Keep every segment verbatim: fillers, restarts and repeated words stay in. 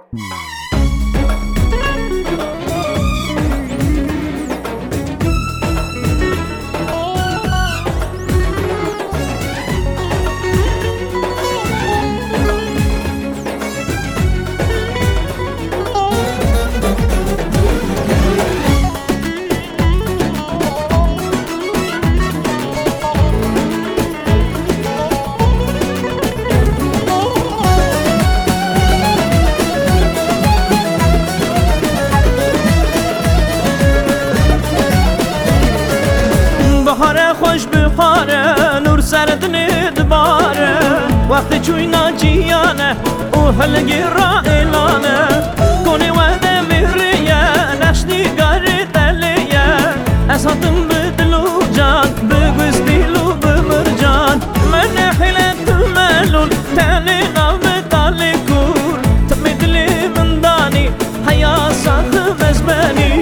بهاره خوش بخاره نور سردنی دباره وقتی چوینا جیانه او هلگی را اعلانه کنی وعده مهریه نشنی گاری دلیه اساتم بدلو جان بگوز دیلو بمرجان من حیلت الملول تانی نام تالی کور تمیدلی من دانی حیا ساخ مزبانی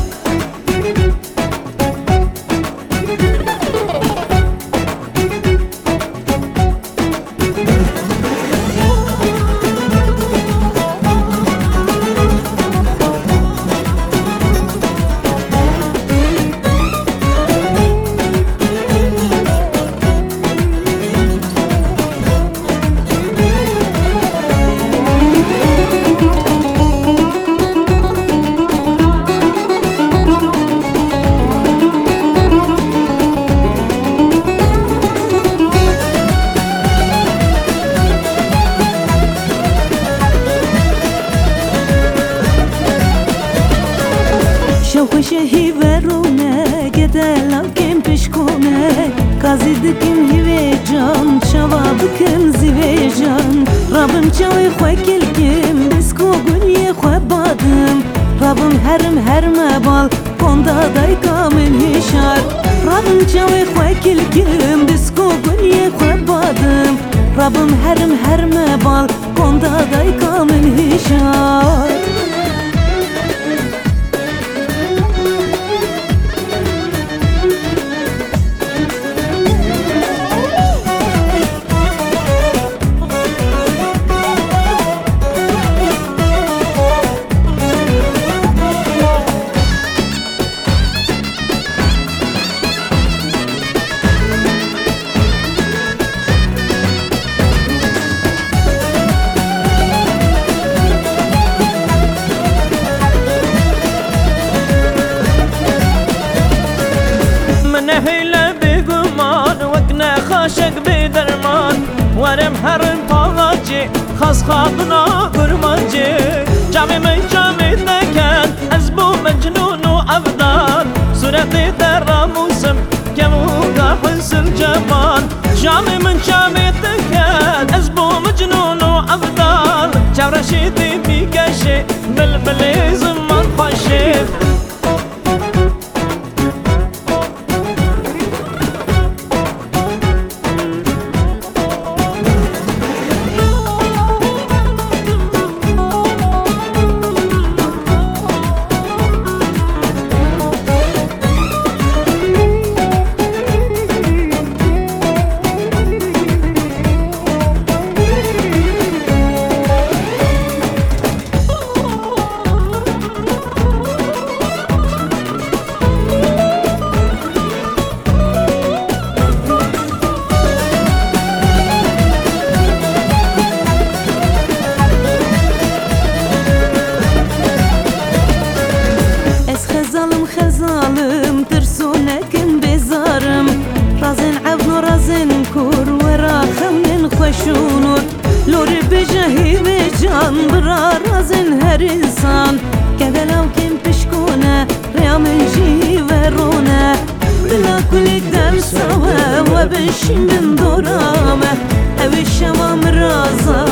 خوشه هیورونه گدلا کم پشکونه کازی دکم هیوه جان شوا بکم زیوه جان رابم چاوی خواه کلکم بسکو گونی خواه بادم رابم هرم هرم بال کندا دای کامن هشار رابم چاوی خواه کلکم بسکو گونی خواه بادم رابم هرم هرم بال کندا دای کامن هشار نهيله بگمان وقنا خاشق بدرمان ورم هرن پاغاجي خاص خاطنا قرمانجي جامي من جامي دكان ازبو مجنون وافضال صورتي ترى موسم كموقع حس الجمال جامي من جامي دكان ازبو مجنون وافضال جاو رشيدي بيكاشي بلبلي زمان خاشي خزالم ترسونكم بزارم رازن عبن رازن كور ورا خمن خشونور لوري بجهي بجان برا رازن هر انسان كذا كم بشكونه ريا من جي ورونه بلا كل دم سوا وبنش من دورامه اوي الشمام رازا